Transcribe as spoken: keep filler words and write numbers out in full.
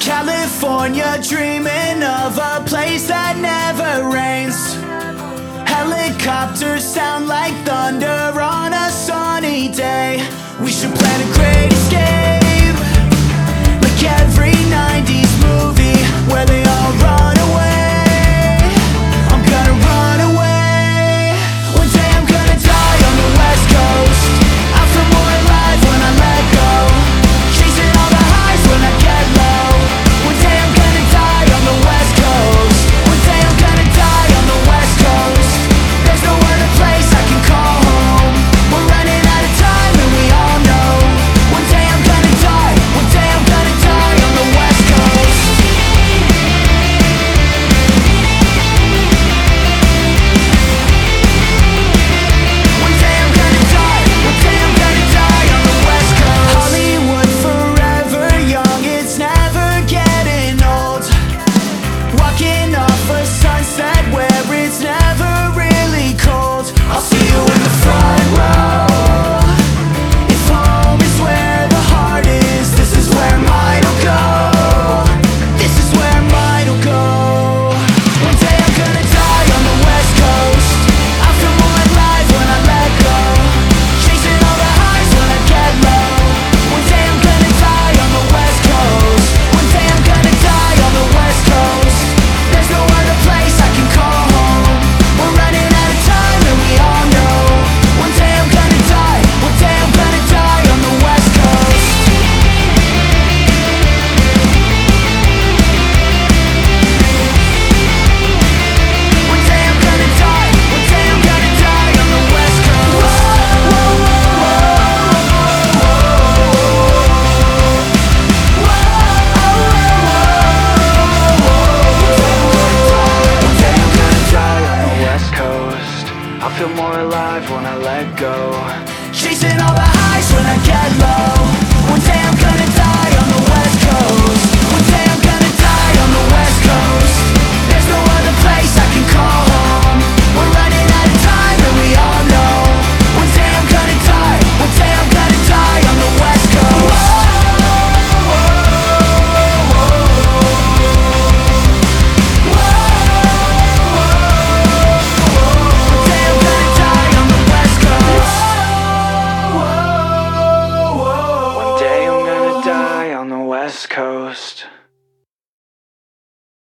California, dreaming of a place that never rains. Helicopters sound like thunder on a sunny day. We should plan a great escape, like every nineties movie where they all run away. I'm gonna run away. One day I'm gonna die on the West Coast. I feel more alive when I let go, chasing all the highs when I get low. One day I'm gonna die on the West Coast. One day I'm gonna die on the West Coast. There's no other place I can call home. We're running out of time and we all know. One day I'm gonna die. One day I'm gonna die on the West Coast. One day I'm gonna die. One day I'm gonna die on the West Coast. Hollywood forever young, it's never getting old. Walking off a sunset where it's never really cold. I'll see you in the front row. If home is where the heart is, this is where mine will go. This is where mine will go. One day I'm gonna die on the West Coast. I feel more alive when I let go, chasing all the highs when I get low. One day I'm gonna die on the West Coast. One day I'm gonna die on the West Coast. There's no other place I can call home. We're running out of time and we all know. One day I'm gonna die. One day I'm gonna die on the West Coast. One day I'm gonna die. One day I'm gonna die on the West Coast. Whoa, whoa, whoa, One day I'm gonna die on the West Coast. I feel more alive when I let go, chasing all the highs when I get low.